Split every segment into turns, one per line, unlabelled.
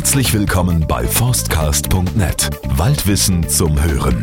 Herzlich willkommen bei Forstcast.net. Waldwissen zum Hören.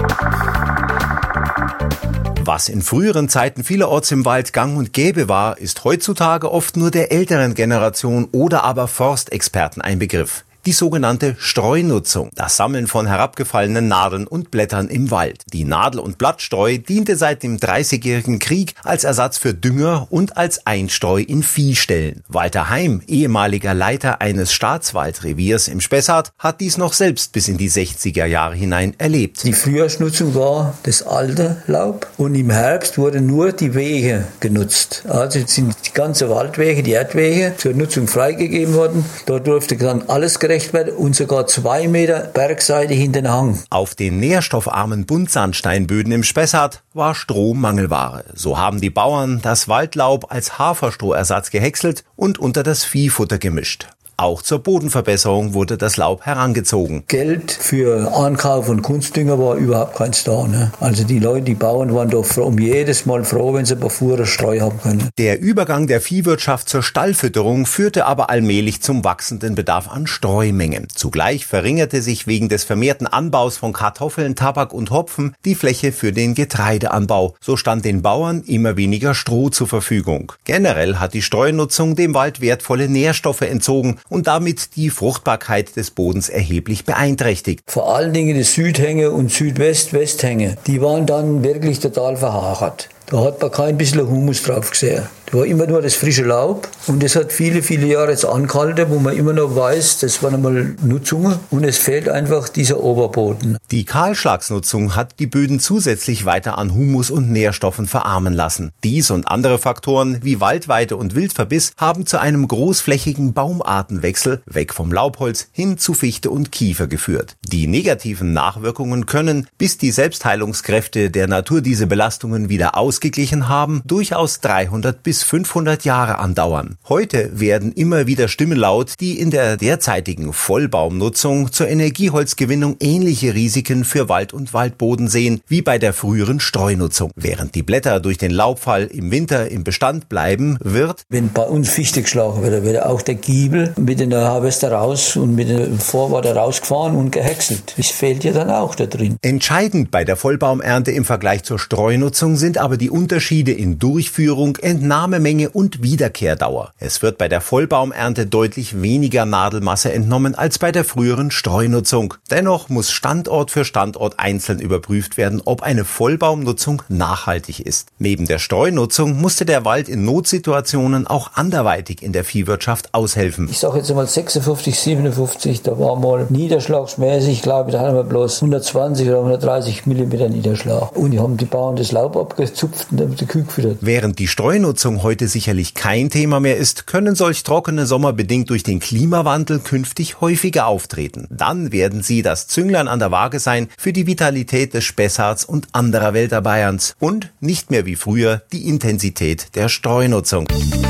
Was in früheren Zeiten vielerorts im Wald gang und gäbe war, ist heutzutage oft nur der älteren Generation oder aber Forstexperten ein Begriff. Die sogenannte Streunutzung, das Sammeln von herabgefallenen Nadeln und Blättern im Wald. Die Nadel- und Blattstreu diente seit dem Dreißigjährigen Krieg als Ersatz für Dünger und als Einstreu in Viehställen. Walter Heim, ehemaliger Leiter eines Staatswaldreviers im Spessart, hat dies noch selbst bis in die 60er Jahre hinein erlebt.
Die Frühjahrsnutzung war das alte Laub und im Herbst wurden nur die Wege genutzt. Also sind die ganzen Waldwege, die Erdwege zur Nutzung freigegeben worden. Dort durfte dann alles gerecht werden und sogar 2 Meter Bergseite hinter den Hang.
Auf den nährstoffarmen Buntsandsteinböden im Spessart war Stroh Mangelware. So haben die Bauern das Waldlaub als Haferstrohersatz gehäckselt und unter das Viehfutter gemischt. Auch zur Bodenverbesserung wurde das Laub herangezogen.
Geld für Ankauf von Kunstdünger war überhaupt keins da. Ne? Also die Leute, die Bauern waren doch jedes Mal froh, wenn sie ein paar Fuhrer Streu haben können.
Der Übergang der Viehwirtschaft zur Stallfütterung führte aber allmählich zum wachsenden Bedarf an Streumengen. Zugleich verringerte sich wegen des vermehrten Anbaus von Kartoffeln, Tabak und Hopfen die Fläche für den Getreideanbau. So stand den Bauern immer weniger Stroh zur Verfügung. Generell hat die Streunutzung dem Wald wertvolle Nährstoffe entzogen und damit die Fruchtbarkeit des Bodens erheblich beeinträchtigt.
Vor allen Dingen die Südhänge und Südwest-Westhänge, die waren dann wirklich total verhagert. Da hat man kein bisschen Humus drauf gesehen. Da war immer nur das frische Laub und das hat viele, viele Jahre jetzt angehalten, wo man immer noch weiß, das waren einmal Nutzungen und es fehlt einfach dieser Oberboden.
Die Kahlschlagsnutzung hat die Böden zusätzlich weiter an Humus und Nährstoffen verarmen lassen. Dies und andere Faktoren wie Waldweite und Wildverbiss haben zu einem großflächigen Baumartenwechsel weg vom Laubholz hin zu Fichte und Kiefer geführt. Die negativen Nachwirkungen können, bis die Selbstheilungskräfte der Natur diese Belastungen wieder ausgeglichen haben, durchaus 300 bis 500 Jahre andauern. Heute werden immer wieder Stimmen laut, die in der derzeitigen Vollbaumnutzung zur Energieholzgewinnung ähnliche Risiken für Wald und Waldboden sehen, wie bei der früheren Streunutzung. Während die Blätter durch den Laubfall im Winter im Bestand bleiben, wird,
wenn bei uns Fichte geschlagen wird auch der Giebel mit einer Harvester raus und mit dem Vorwärter rausgefahren und gehäckselt. Das fehlt ja dann auch da drin.
Entscheidend bei der Vollbaumernte im Vergleich zur Streunutzung sind aber die Unterschiede in Durchführung, Entnahmemenge und Wiederkehrdauer. Es wird bei der Vollbaumernte deutlich weniger Nadelmasse entnommen als bei der früheren Streunutzung. Dennoch muss Standort für Standort einzeln überprüft werden, ob eine Vollbaumnutzung nachhaltig ist. Neben der Streunutzung musste der Wald in Notsituationen auch anderweitig in der Viehwirtschaft aushelfen.
Ich sage jetzt einmal 56, 57, da war mal niederschlagsmäßig, glaube ich, da hatten wir bloß 120 oder 130 Millimeter Niederschlag. Und die haben die Bauern das Laub abgezupft und dann die Kühe gefüttert.
Während die Streunutzung heute sicherlich kein Thema mehr ist, können solch trockene Sommer bedingt durch den Klimawandel künftig häufiger auftreten. Dann werden sie das Zünglein an der Waage sein für die Vitalität des Spessarts und anderer Wälder Bayerns und nicht mehr wie früher die Intensität der Streunutzung.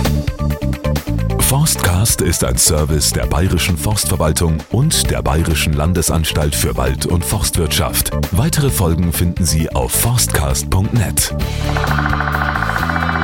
Forstcast ist ein Service der Bayerischen Forstverwaltung und der Bayerischen Landesanstalt für Wald- und Forstwirtschaft. Weitere Folgen finden Sie auf forstcast.net.